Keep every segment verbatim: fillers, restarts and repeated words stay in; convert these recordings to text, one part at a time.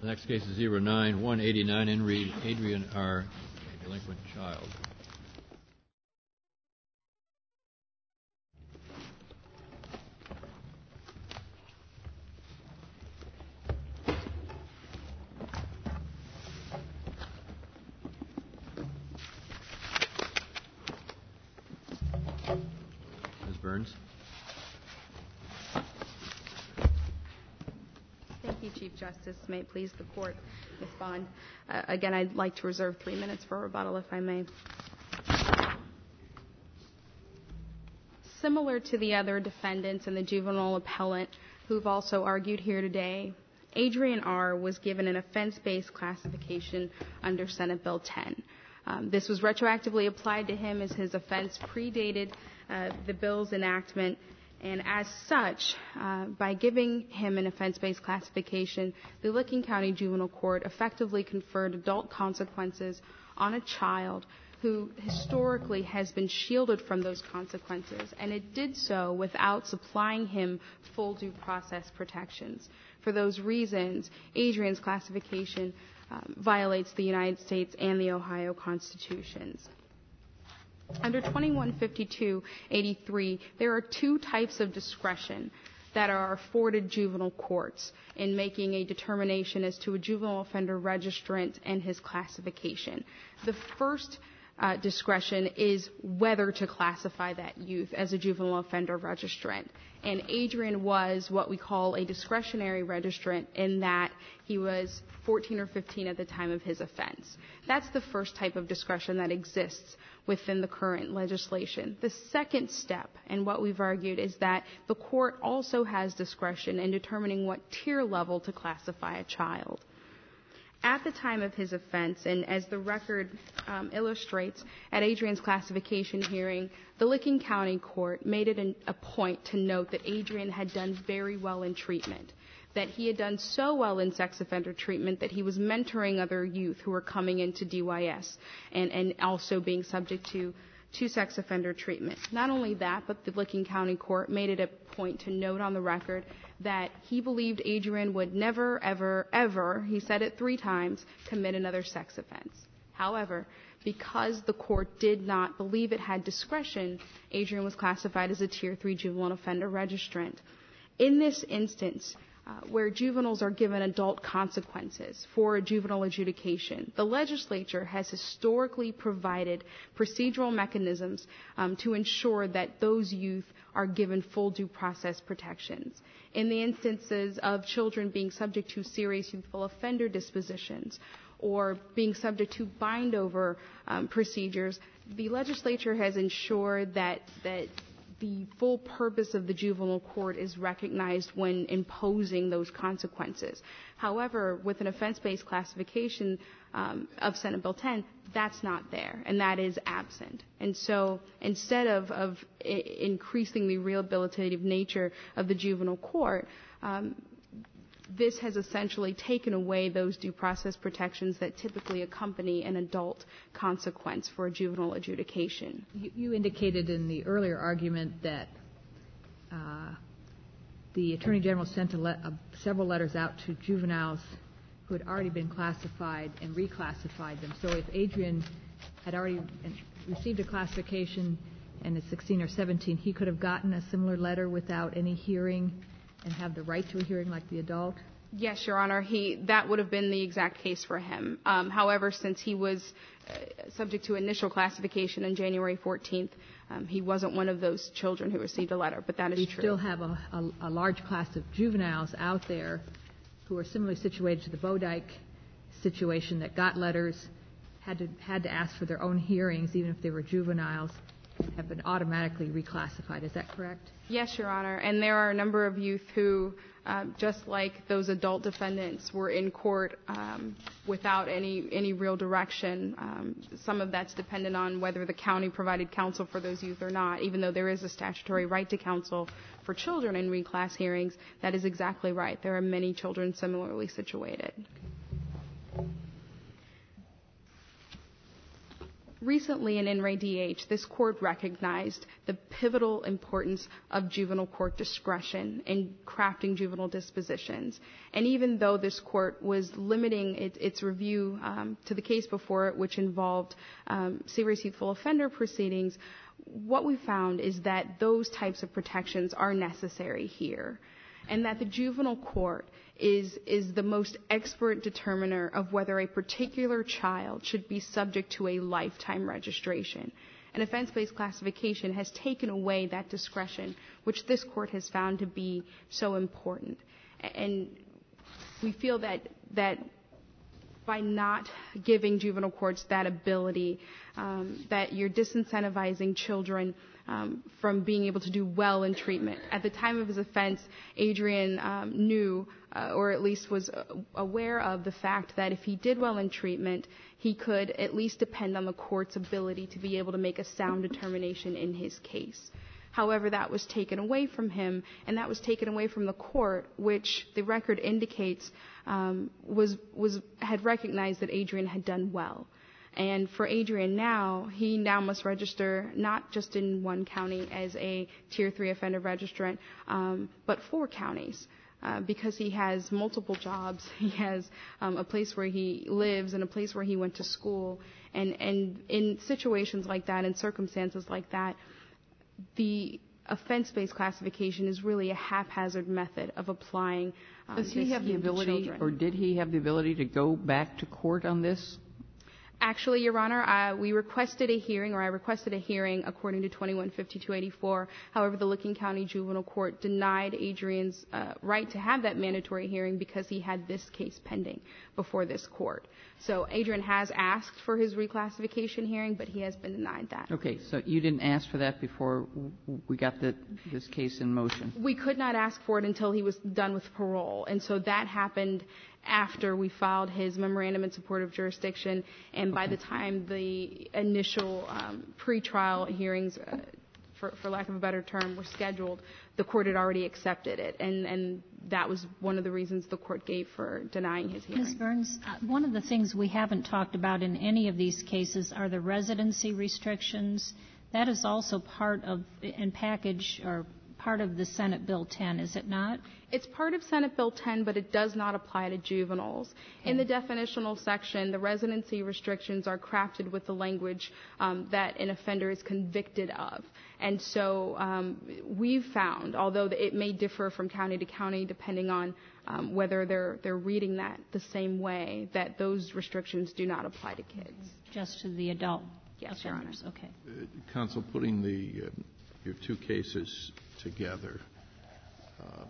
The next case is zero nine one eighty-nine, in re Adrian R., a delinquent child. Miz Burns. Thank you, Chief Justice. May it please the Court, Miz Bond. Uh, again, I'd like to reserve three minutes for rebuttal, if I may. Similar to the other defendants and the juvenile appellant who've also argued here today, Adrian R. was given an offense-based classification under Senate Bill ten. Um, this was retroactively applied to him as his offense predated uh, the bill's enactment. And as such, uh, by giving him an offense-based classification, the Licking County Juvenile Court effectively conferred adult consequences on a child who historically has been shielded from those consequences, and it did so without supplying him full due process protections. For those reasons, Adrian's classification um, violates the United States and the Ohio constitutions. Under twenty-one fifty-two eighty-three, there are two types of discretion that are afforded juvenile courts in making a determination as to a juvenile offender registrant and his classification. The first uh, discretion is whether to classify that youth as a juvenile offender registrant. And Adrian was what we call a discretionary registrant in that he was fourteen or fifteen at the time of his offense. That's the first type of discretion that exists within the current legislation. The second step, and what we've argued, is that the court also has discretion in determining what tier level to classify a child. At the time of his offense, and as the record um, illustrates, at Adrian's classification hearing, the Licking County Court made it an, a point to note that Adrian had done very well in treatment, that he had done so well in sex offender treatment that he was mentoring other youth who were coming into D Y S and, and also being subject to, to sex offender treatment. Not only that, but the Licking County Court made it a point to note on the record that he believed Adrian would never, ever, ever, he said it three times, commit another sex offense. However, because the court did not believe it had discretion, Adrian was classified as a Tier three juvenile offender registrant. In this instance, Uh, where juveniles are given adult consequences for a juvenile adjudication, the legislature has historically provided procedural mechanisms um, to ensure that those youth are given full due process protections. In the instances of children being subject to serious youthful offender dispositions or being subject to bind-over um, procedures, the legislature has ensured that that the full purpose of the juvenile court is recognized when imposing those consequences. However, with an offense-based classification um, of Senate Bill ten, that's not there, and that is absent. And so instead of, of I- increasing the rehabilitative nature of the juvenile court, um, this has essentially taken away those due process protections that typically accompany an adult consequence for a juvenile adjudication. You, you indicated in the earlier argument that uh, the Attorney General sent a le- uh, several letters out to juveniles who had already been classified and reclassified them. So if Adrian had already received a classification and is sixteen or seventeen, he could have gotten a similar letter without any hearing and have the right to a hearing like the adult? Yes, Your Honor. He that would have been the exact case for him. Um, however, since he was uh, subject to initial classification on January fourteenth, um, he wasn't one of those children who received a letter. But that is we true. We still have a, a, a large class of juveniles out there who are similarly situated to the Bodike situation that got letters, had to had to ask for their own hearings, even if they were juveniles, have been automatically reclassified. Is that correct? Yes, Your Honor. And there are a number of youth who, uh, just like those adult defendants, were in court um, without any, any real direction. Um, some of that's dependent on whether the county provided counsel for those youth or not. Even though there is a statutory right to counsel for children in reclass hearings, that is exactly right. There are many children similarly situated. recently in In Re D H, this court recognized the pivotal importance of juvenile court discretion in crafting juvenile dispositions. And even though this court was limiting it, its review um, to the case before it, which involved um, serious youthful offender proceedings, what we found is that those types of protections are necessary here, and that the juvenile court is is the most expert determiner of whether a particular child should be subject to a lifetime registration. An offense-based classification has taken away that discretion, which this court has found to be so important. And we feel that that by not giving juvenile courts that ability, um, that you're disincentivizing children um, from being able to do well in treatment. At the time of his offense, Adrian um, knew, uh, or at least was aware of the fact that if he did well in treatment, he could at least depend on the court's ability to be able to make a sound determination in his case. However, that was taken away from him, and that was taken away from the court, which the record indicates um, was was had recognized that Adrian had done well. And for Adrian now, he now must register not just in one county as a Tier three offender registrant, um, but four counties. Uh, because he has multiple jobs, he has um, a place where he lives and a place where he went to school. And, and in situations like that, in circumstances like that, the offense-based classification is really a haphazard method of applying um, Does he have the ability, or did he have the ability to go back to court on this? Actually, Your Honor, uh, we requested a hearing, or I requested a hearing according to twenty-one fifty-two eighty-four. However, the Licking County Juvenile Court denied Adrian's uh, right to have that mandatory hearing because he had this case pending before this court. So Adrian has asked for his reclassification hearing, but he has been denied that. Okay, so you didn't ask for that before we got the, this case in motion? We could not ask for it until he was done with parole, and so that happened after we filed his memorandum in support of jurisdiction, and by the time the initial um, pretrial hearings, uh, for, for lack of a better term, were scheduled, the court had already accepted it, and, and that was one of the reasons the court gave for denying his hearing. Miz Burns, uh, one of the things we haven't talked about in any of these cases are the residency restrictions. That is also part of, and package, or part of the Senate Bill ten, is it not? It's part of Senate Bill ten, but it does not apply to juveniles. Okay. In the definitional section, the residency restrictions are crafted with the language um, that an offender is convicted of. And so um, we've found, although it may differ from county to county depending on um, whether they're they're reading that the same way, that those restrictions do not apply to kids. Just to the adult yes, offenders. Your Honor. Okay. Uh, Counsel, putting the uh, your two cases together, uh,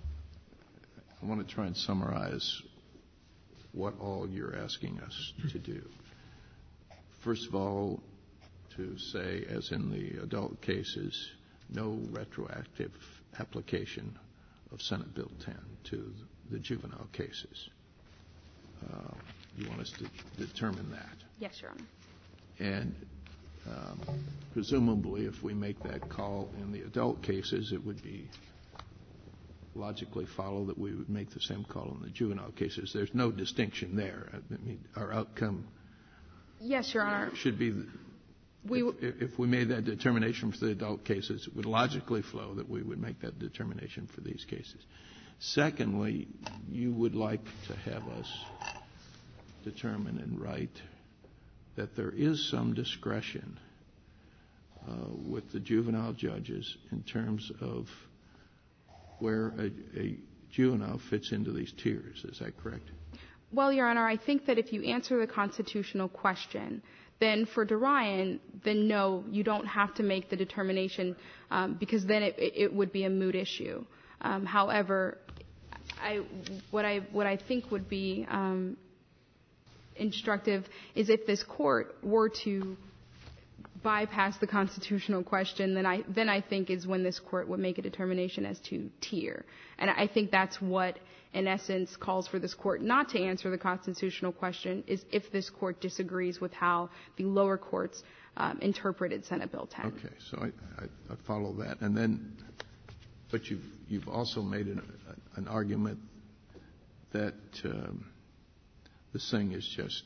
I want to try and summarize what all you're asking us to do. First of all, to say, as in the adult cases, no retroactive application of Senate Bill ten to the juvenile cases. Uh, you want us to determine that? Yes, Your Honor. And um, presumably, if we make that call in the adult cases, it would be logically follow that we would make the same call in the juvenile cases. There's no distinction there. I mean, our outcome yes, Your Honor. should be, we w- if, if we made that determination for the adult cases, it would logically flow that we would make that determination for these cases. Secondly, you would like to have us determine and write that there is some discretion uh, with the juvenile judges in terms of where a, a juvenile fits into these tiers. Is that correct? Well, Your Honor, I think that if you answer the constitutional question, then for DeRyan, then no, you don't have to make the determination um, because then it, it would be a moot issue. Um, however, I, what I what I think would be um, instructive is if this court were to bypass the constitutional question, then I then I think is when this court would make a determination as to tier. And I think that's what, in essence, calls for this court not to answer the constitutional question, is if this court disagrees with how the lower courts um, interpreted Senate Bill ten. Okay, so I, I, I follow that. And then, but you've, you've also made an, an argument that um, this thing is just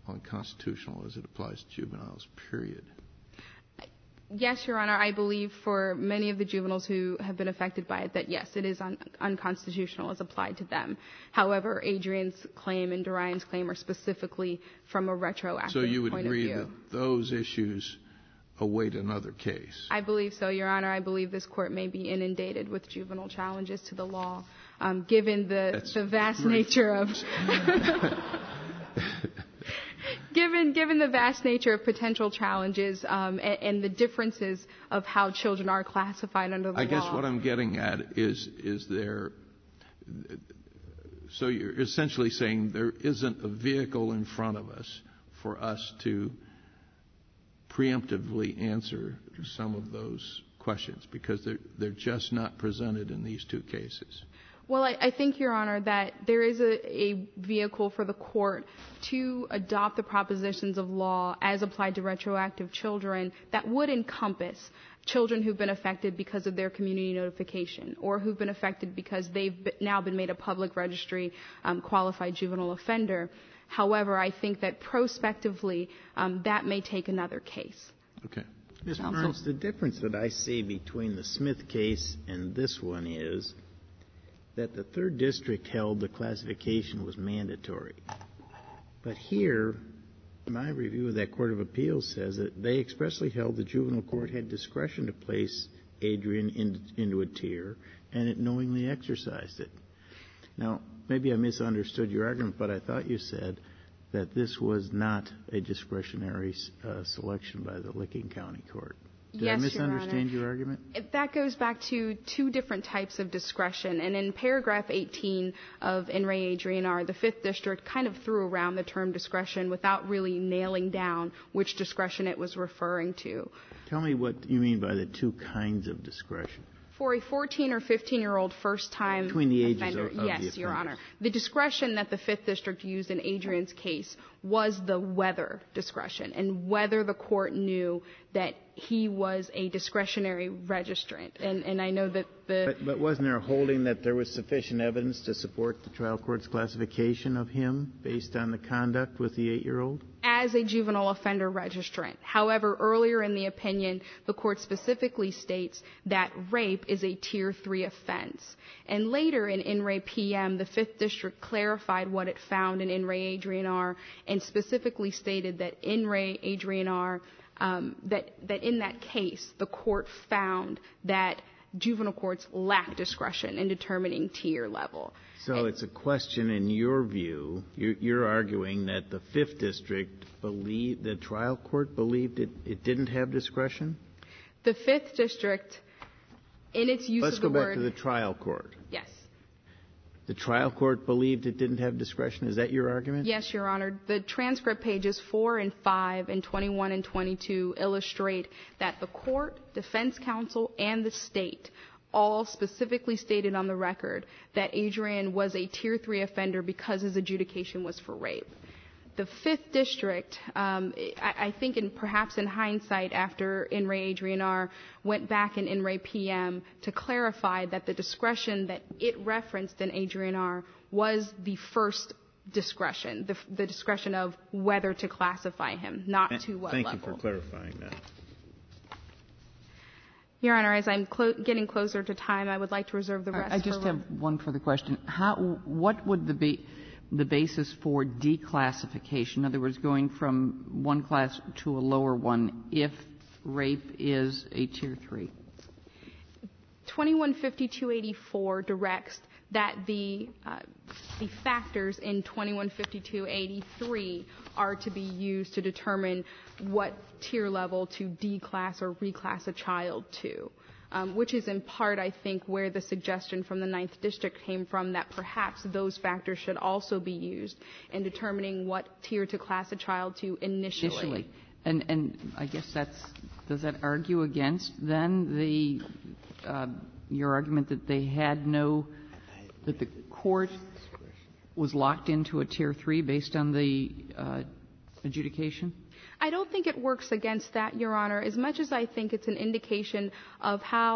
unconstitutional as it applies to juveniles, period. Yes, Your Honor, I believe for many of the juveniles who have been affected by it that, yes, it is un- unconstitutional as applied to them. However, Adrian's claim and Dorian's claim are specifically from a retroactive So you would point agree of that view. those issues await another case? I believe so, Your Honor. I believe this court may be inundated with juvenile challenges to the law, um, given the, That's the vast great. nature of... Given, given the vast nature of potential challenges um, and, and the differences of how children are classified under the I law. guess what I'm getting at is, is there, so you're essentially saying there isn't a vehicle in front of us for us to preemptively answer some of those questions because they're, they're just not presented in these two cases. Well, I, I think, Your Honor, that there is a, a vehicle for the court to adopt the propositions of law as applied to retroactive children that would encompass children who've been affected because of their community notification or who've been affected because they've been, now been made a public registry um, qualified juvenile offender. However, I think that prospectively um, that may take another case. Okay. Miz Burns, the difference that I see between the Smith case and this one is that the third district held the classification was mandatory. But here, my review of that Court of Appeals says that they expressly held the juvenile court had discretion to place Adrian in, into a tier, and it knowingly exercised it. Now, maybe I misunderstood your argument, but I thought you said that this was not a discretionary uh, selection by the Licking County Court. Did Yes, I misunderstand Your, your argument? That goes back to two different types of discretion. And in paragraph eighteen of In Re Adrian R, the fifth District kind of threw around the term discretion without really nailing down which discretion it was referring to. Tell me what you mean by the two kinds of discretion. For a fourteen or fifteen-year-old first-time Between the ages offender, of, of yes, the Your offenders. Honor. The discretion that the fifth District used in Adrian's case was the whether discretion, and whether the court knew that he was a discretionary registrant. And, and I know that the... But, but wasn't there a holding that there was sufficient evidence to support the trial court's classification of him based on the conduct with the eight-year-old? As a juvenile offender registrant. However, earlier in the opinion, the court specifically states that rape is a Tier three offense. And later in In Re P M, the fifth District clarified what it found in In Re Adrian R and specifically stated that In Re Adrian R, um, that, that in that case, the court found that juvenile courts lack discretion in determining tier level. So it's a question, in your view, you're, you're arguing that the fifth District believed, the trial court believed it, it didn't have discretion? The fifth District, in its use Let's of the go back word... to the trial court. Yes. The trial court believed it didn't have discretion? Is that your argument? Yes, Your Honor. The transcript pages four and five and twenty-one and twenty-two illustrate that the court, defense counsel, and the state all specifically stated on the record that Adrian was a Tier three offender because his adjudication was for rape. The fifth District, um, I, I think in, perhaps in hindsight after In Re Adrian R went back in In Re P M to clarify that the discretion that it referenced in Adrian R was the first discretion, the, the discretion of whether to classify him, not to what Thank level. you for clarifying that. Your Honor, as I'm clo- getting closer to time, I would like to reserve the rest I I just for... have one further question. How, what would the be the basis for declassification? In other words, going from one class to a lower one if rape is a Tier three? twenty-one fifty-two eighty-four directs that the uh, the factors in twenty-one fifty-two eighty-three are to be used to determine what tier level to declass or reclass a child to, um, which is in part, I think, where the suggestion from the ninth District came from, that perhaps those factors should also be used in determining what tier to class a child to initially. Initially. And, and I guess that's, does that argue against then the, uh, your argument that they had no, that the court was locked into a Tier three based on the uh, adjudication? I don't think it works against that, Your Honor, as much as I think it's an indication of how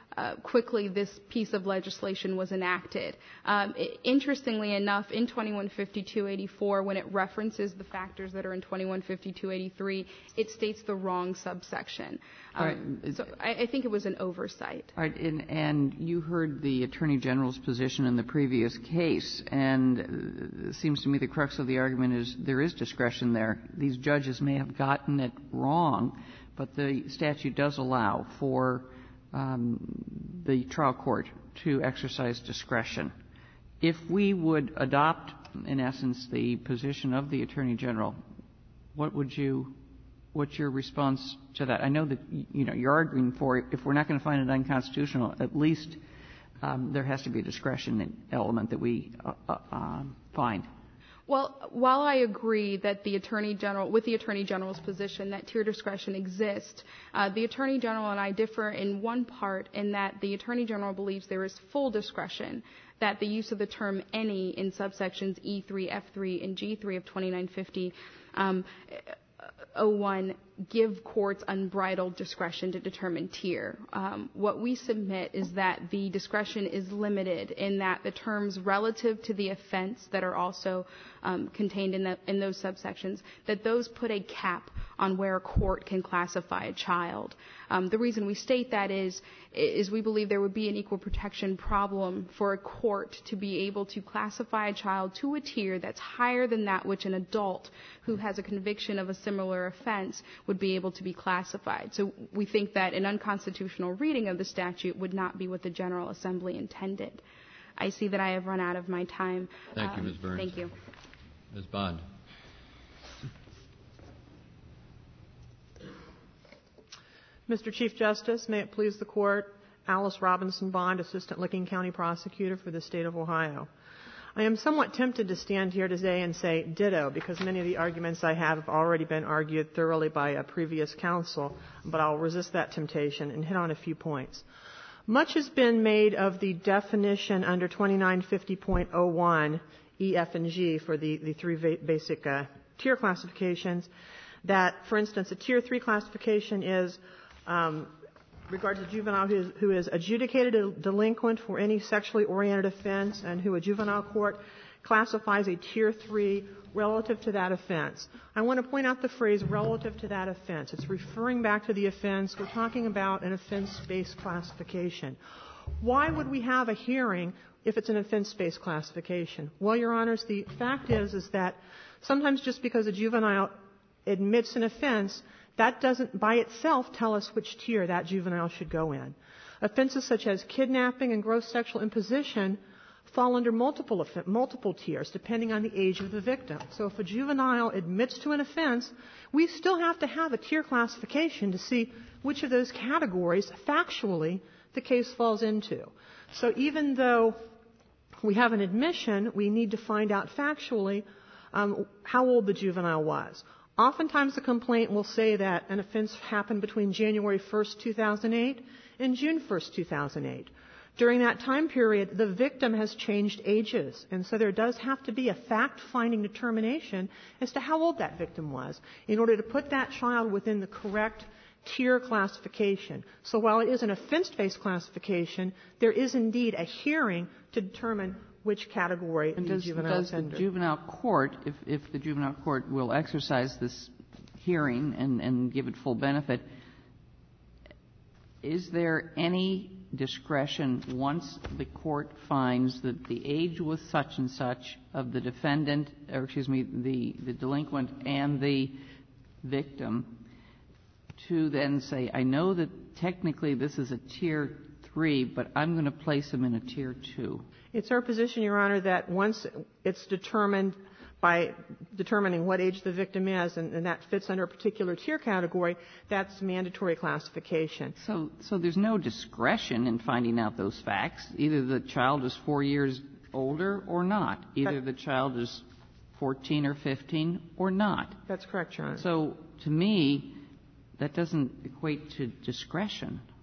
uh, quickly this piece of legislation was enacted. Um, I- interestingly enough, in twenty-one fifty-two eighty-four, when it references the factors that are in twenty-one fifty-two eighty-three, it states the wrong subsection. Um, All right. So I, I think it was an oversight. All right, and, and you heard the Attorney General's position in the previous case, and uh, it seems to me the crux of the argument is there is discretion there. These judges may have gotten it wrong, but the statute does allow for um, the trial court to exercise discretion. If we would adopt, in essence, the position of the Attorney General, what would you What's your response to that? I know that, you know, you're arguing for, if we're not going to find it unconstitutional, at least um, there has to be a discretion element that we uh, uh, find. Well, while I agree that the Attorney General, with the Attorney General's position that tier discretion exists, uh, the Attorney General and I differ in one part in that the Attorney General believes there is full discretion, that the use of the term any in subsections E three, F three, and G three of twenty-nine fifty um, oh one give courts unbridled discretion to determine tier. Um, what we submit is that the discretion is limited in that the terms relative to the offense that are also um, contained in, the, in those subsections, that those put a cap on where a court can classify a child. Um, the reason we state that is, is we believe there would be an equal protection problem for a court to be able to classify a child to a tier that's higher than that which an adult who has a conviction of a similar offense would be able to be classified. So we think that an unconstitutional reading of the statute would not be what the General Assembly intended. I see that I have run out of my time. Thank you, Um, Miz Burns. Thank you. Miz Bond. Mister Chief Justice, may it please the Court, Alice Robinson Bond, Assistant Licking County Prosecutor for the State of Ohio. I am somewhat tempted to stand here today and say ditto, because many of the arguments I have have already been argued thoroughly by a previous counsel, but I'll resist that temptation and hit on a few points. Much has been made of the definition under twenty-nine fifty point oh one, E, F, and G for the, the three va- basic uh, tier classifications, that, for instance, a Tier three classification is um, regards a juvenile who is, who is adjudicated a delinquent for any sexually oriented offense and who a juvenile court classifies a Tier three relative to that offense. I want to point out the phrase relative to that offense. It's referring back to the offense. We're talking about an offense-based classification. Why would we have a hearing if it's an offense-based classification? Well, Your Honors, the fact is, is that sometimes just because a juvenile admits an offense, that doesn't by itself tell us which tier that juvenile should go in. Offenses such as kidnapping and gross sexual imposition fall under multiple multiple tiers depending on the age of the victim. So if a juvenile admits to an offense, we still have to have a tier classification to see which of those categories factually the case falls into. So even though we have an admission, we need to find out factually um, how old the juvenile was. Oftentimes the complaint will say that an offense happened between January first, two thousand eight and June first, two thousand eight. During that time period, the victim has changed ages, and so there does have to be a fact-finding determination as to how old that victim was in order to put that child within the correct tier classification. So while it is an offense-based classification, there is indeed a hearing to determine which category And the does, juvenile does the offender. juvenile court, if, if the juvenile court will exercise this hearing and, and give it full benefit, is there any discretion once the court finds that the age was such and such of the defendant, or excuse me, the, the delinquent and the victim, to then say, I know that technically this is a tier three, but I'm going to place them in a tier two? It's our position, Your Honor, that once it's determined by determining what age the victim is, and, and that fits under a particular tier category, that's mandatory classification. So, so there's no discretion in finding out those facts. Either the child is four years older or not. Either the child is fourteen or fifteen or not. That's correct, Your Honor. So, to me, that doesn't equate to discretion.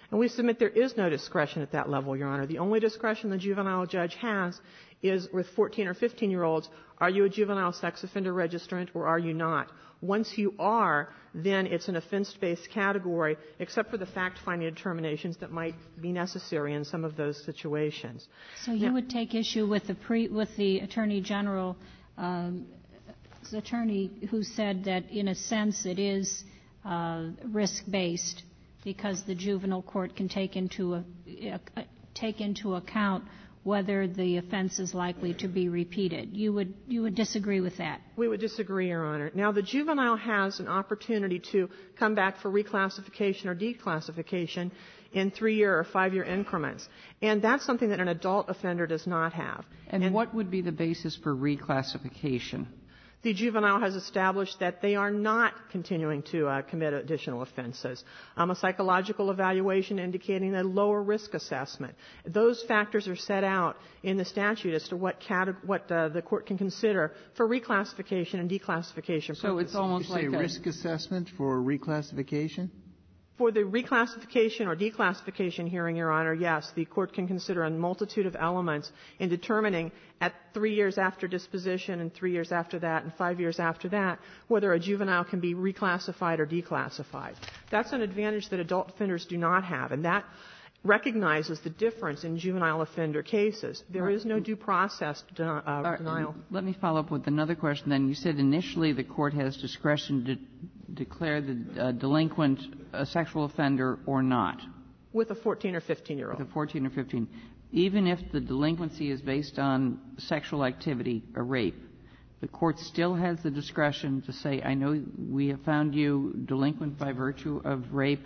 And we submit there is no discretion at that level, Your Honor. The only discretion the juvenile judge has is with fourteen or fifteen-year-olds, are you a juvenile sex offender registrant or are you not? Once you are, then it's an offense-based category, except for the fact-finding determinations that might be necessary in some of those situations. So you now, would take issue with the pre, with the Attorney General, um, attorney who said that, in a sense, it is uh, risk-based because the juvenile court can take into a, uh, take into account whether the offense is likely to be repeated. You would you would disagree with that? We would disagree, Your Honor. Now, the juvenile has an opportunity to come back for reclassification or declassification in three-year or five-year increments, and that's something that an adult offender does not have. And, and what would be the basis for reclassification? The juvenile has established that they are not continuing to uh, commit additional offenses. Um, a psychological evaluation indicating a lower risk assessment. Those factors are set out in the statute as to what, cate- what uh, the court can consider for reclassification and declassification. So purposes. It's almost you like say a risk assessment for reclassification? For the reclassification or declassification hearing, Your Honor, yes, the court can consider a multitude of elements in determining at three years after disposition and three years after that and five years after that whether a juvenile can be reclassified or declassified. That's an advantage that adult offenders do not have, and that recognizes the difference in juvenile offender cases. There is no due process de- uh, right. denial. Let me follow up with another question then. You said initially the court has discretion to declare the uh, delinquent a sexual offender or not. With a fourteen or fifteen-year-old. With a fourteen or fifteen. Even if the delinquency is based on sexual activity, a rape, the court still has the discretion to say, I know we have found you delinquent by virtue of rape,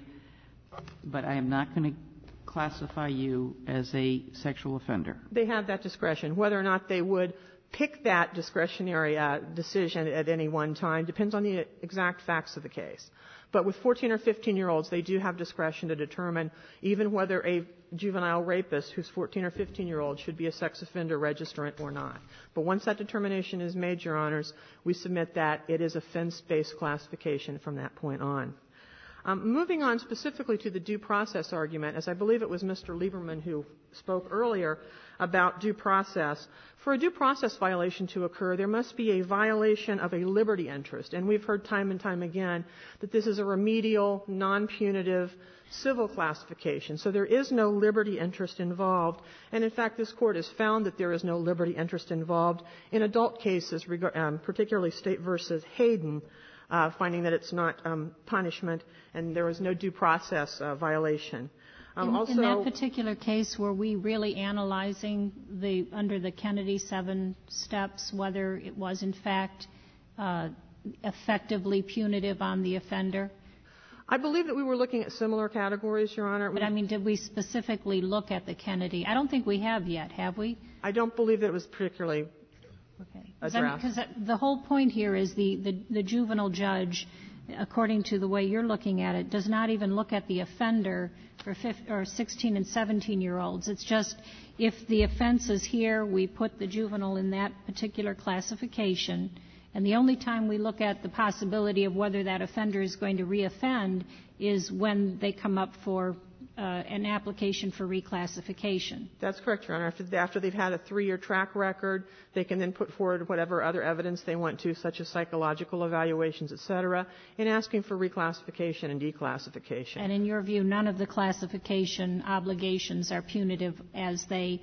but I am not going to classify you as a sexual offender. They have that discretion. Whether or not they would pick that discretionary uh, decision at any one time depends on the exact facts of the case. But with fourteen or fifteen-year-olds, they do have discretion to determine even whether a juvenile rapist who's fourteen or fifteen-year-old should be a sex offender registrant or not. But once that determination is made, Your Honors, we submit that it is offense-based classification from that point on. Um, moving on specifically to the due process argument, as I believe it was Mister Lieberman who spoke earlier about due process. For a due process violation to occur, there must be a violation of a liberty interest. And we've heard time and time again that this is a remedial, non-punitive civil classification. So there is no liberty interest involved. And in fact, this Court has found that there is no liberty interest involved in adult cases, um, particularly State versus Hayden, Uh, finding that it's not um, punishment, and there was no due process uh, violation. Um, in, also, in that particular case, were we really analyzing the under the Kennedy seven steps whether it was in fact uh, effectively punitive on the offender? I believe that we were looking at similar categories, Your Honor. But I mean, did we specifically look at the Kennedy? I don't think we have yet, have we? I don't believe that it was particularly. Okay. Because the whole point here is the, the, the juvenile judge, according to the way you're looking at it, does not even look at the offender for fifteen, or sixteen and seventeen-year-olds. It's just if the offense is here, we put the juvenile in that particular classification, and the only time we look at the possibility of whether that offender is going to reoffend is when they come up for Uh, an application for reclassification. That's correct, Your Honor. After, after they've had a three-year track record, they can then put forward whatever other evidence they want to, such as psychological evaluations, et cetera, in asking for reclassification and declassification. And in your view, none of the classification obligations are punitive as they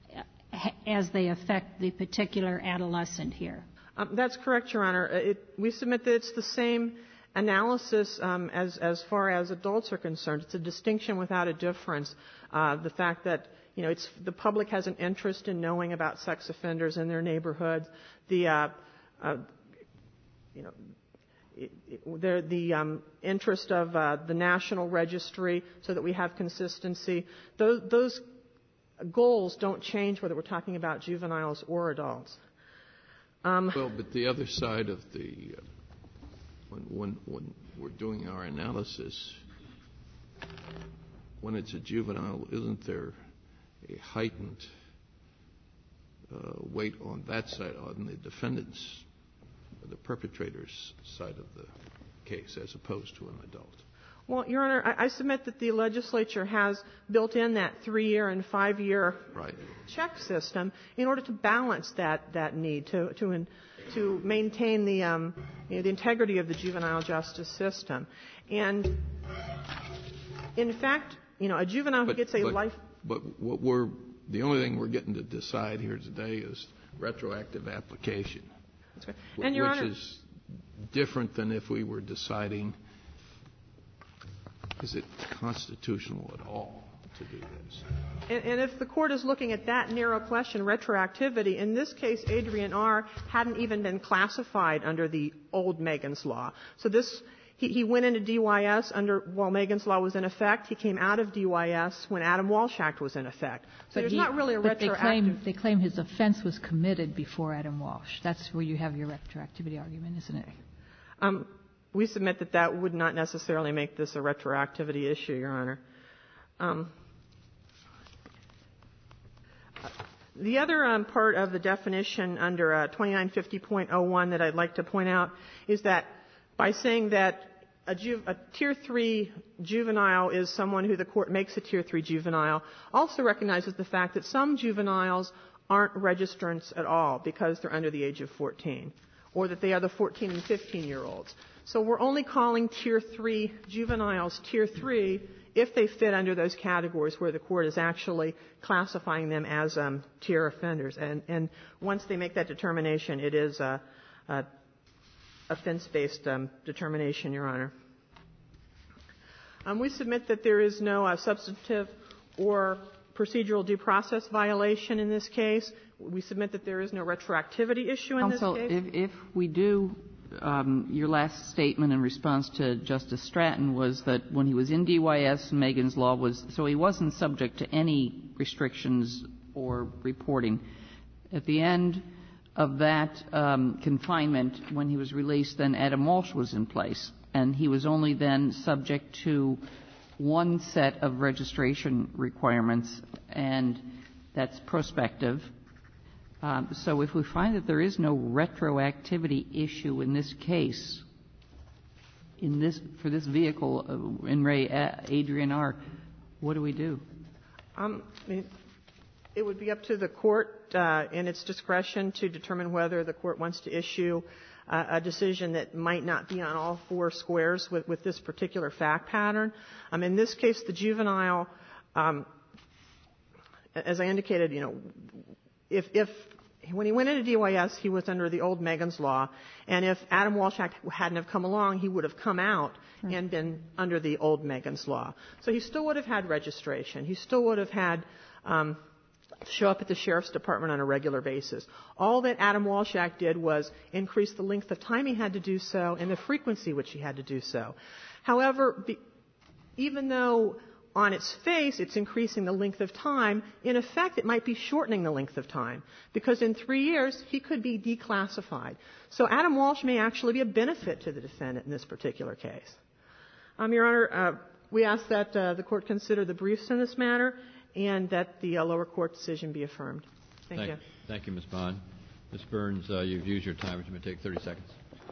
as they affect the particular adolescent here? Um, that's correct, Your Honor. It, we submit that it's the same analysis um, as, as far as adults are concerned. It's a distinction without a difference. Uh, the fact that, you know, it's, the public has an interest in knowing about sex offenders in their neighborhoods. The, uh, uh, you know, it, it, the um, interest of uh, the national registry so that we have consistency. Those, those goals don't change whether we're talking about juveniles or adults. Um, well, but the other side of the... Uh, When, when, when we're doing our analysis, when it's a juvenile, isn't there a heightened uh, weight on that side, on the defendant's, or the perpetrator's side of the case, as opposed to an adult? Well, Your Honor, I, I submit that the legislature has built in that three-year and five-year Right. check system in order to balance that, that need, to, to, in, to maintain the, um, you know, the integrity of the juvenile justice system. And, in fact, you know, a juvenile who But, gets a but, life... but what we're, the only thing we're getting to decide here today is retroactive application, That's right. And, Your which Honor, is different than if we were deciding, is it constitutional at all to do this? And, and if the court is looking at that narrow question, retroactivity, in this case, Adrian R. hadn't even been classified under the old Megan's Law. So this, he, he went into D Y S under, while Megan's Law was in effect. He came out of D Y S when Adam Walsh Act was in effect. So But there's he- not really a but retroactive. They claim, they claim his offense was committed before Adam Walsh. That's where you have your retroactivity argument, isn't it? Um, we submit that that would not necessarily make this a retroactivity issue, Your Honor. Um, The other um, part of the definition under uh, twenty-nine fifty point oh one that I'd like to point out is that by saying that a, ju- a Tier three juvenile is someone who the court makes a Tier three juvenile, also recognizes the fact that some juveniles aren't registrants at all because they're under the age of fourteen, or that they are the fourteen and fifteen-year-olds. So we're only calling Tier three juveniles Tier three if they fit under those categories where the court is actually classifying them as um, tier offenders. And, and once they make that determination, it is a, a offense-based um, determination, Your Honor. Um, we submit that there is no uh, substantive or procedural due process violation in this case. We submit that there is no retroactivity issue in Counsel, this case. if, if we do, um, your last statement in response to Justice Stratton was that when he was in D Y S, Megan's Law was, so he wasn't subject to any restrictions or reporting. At the end of that um, confinement, when he was released, then Adam Walsh was in place, and he was only then subject to one set of registration requirements, and that's prospective. Um, so if we find that there is no retroactivity issue in this case, in this, for this vehicle, uh, in Ray uh, Adrian R., what do we do? Um, I mean, it would be up to the court uh, in its discretion to determine whether the court wants to issue uh, a decision that might not be on all four squares with, with this particular fact pattern. Um, in this case, the juvenile, um, as I indicated, you know, if, if when he went into D Y S, he was under the old Megan's Law, and if Adam Walsh Act hadn't have come along, he would have come out and been under the old Megan's Law. So he still would have had registration. He still would have had um, show up at the sheriff's department on a regular basis. All that Adam Walsh Act did was increase the length of time he had to do so and the frequency which he had to do so. However, be, even though on its face it's increasing the length of time, in effect it might be shortening the length of time, because in three years he could be declassified. So Adam Walsh may actually be a benefit to the defendant in this particular case. Um, Your Honor, uh, we ask that uh, the court consider the briefs in this matter and that the uh, lower court decision be affirmed. Thank, Thank you. Thank you, Miz Bond. Miz Burns, uh, you've used your time. You may take thirty seconds.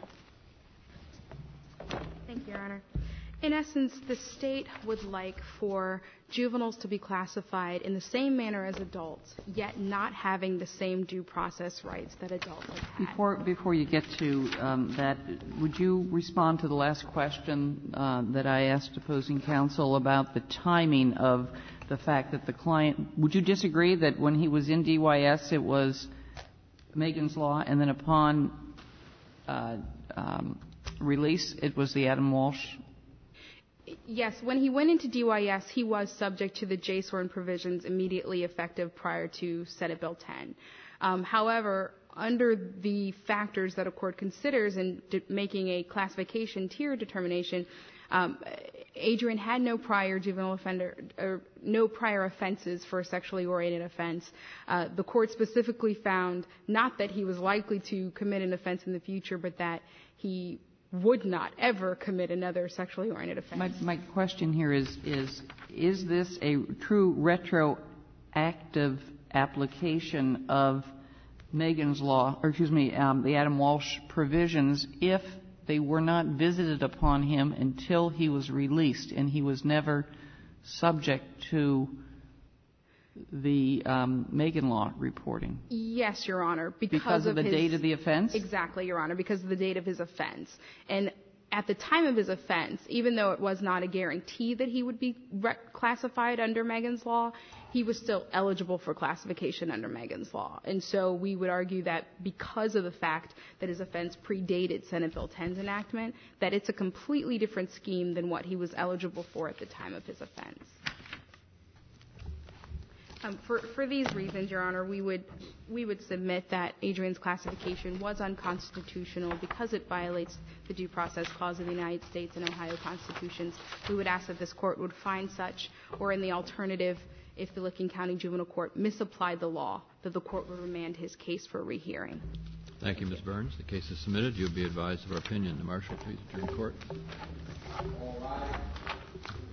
Thank you, Your Honor. In essence, the state would like for juveniles to be classified in the same manner as adults, yet not having the same due process rights that adults have had. Before, before you get to um, that, would you respond to the last question uh, that I asked opposing counsel about the timing of the fact that the client — would you disagree that when he was in D Y S it was Megan's Law, and then upon uh, um, release it was the Adam Walsh? Yes, when he went into D Y S, he was subject to the J S O R N provisions immediately effective prior to Senate Bill ten. Um, however, under the factors that a court considers in de- making a classification tier determination, um, Adrian had no prior juvenile offender or no prior offenses for a sexually oriented offense. Uh, the court specifically found not that he was likely to commit an offense in the future, but that he would not ever commit another sexually oriented offense. My, my question here is, is, is this a true retroactive application of Megan's Law, or excuse me, um, the Adam Walsh provisions, if they were not visited upon him until he was released, and he was never subject to the um, Megan Law reporting. Yes, Your Honor. Because, because of, of the his, date of the offense? Exactly, Your Honor, because of the date of his offense. And at the time of his offense, even though it was not a guarantee that he would be re- classified under Megan's Law, he was still eligible for classification under Megan's Law. And so we would argue that because of the fact that his offense predated Senate Bill ten's enactment, that it's a completely different scheme than what he was eligible for at the time of his offense. Um, for, for these reasons, Your Honor, we would we would submit that Adrian's classification was unconstitutional because it violates the Due Process Clause of the United States and Ohio Constitutions. We would ask that this Court would find such, or in the alternative, if the Licking County Juvenile Court misapplied the law, that the Court would remand his case for rehearing. Thank you, Miz Burns. The case is submitted. You'll be advised of our opinion. The Marshal, please adjourn court. All rise.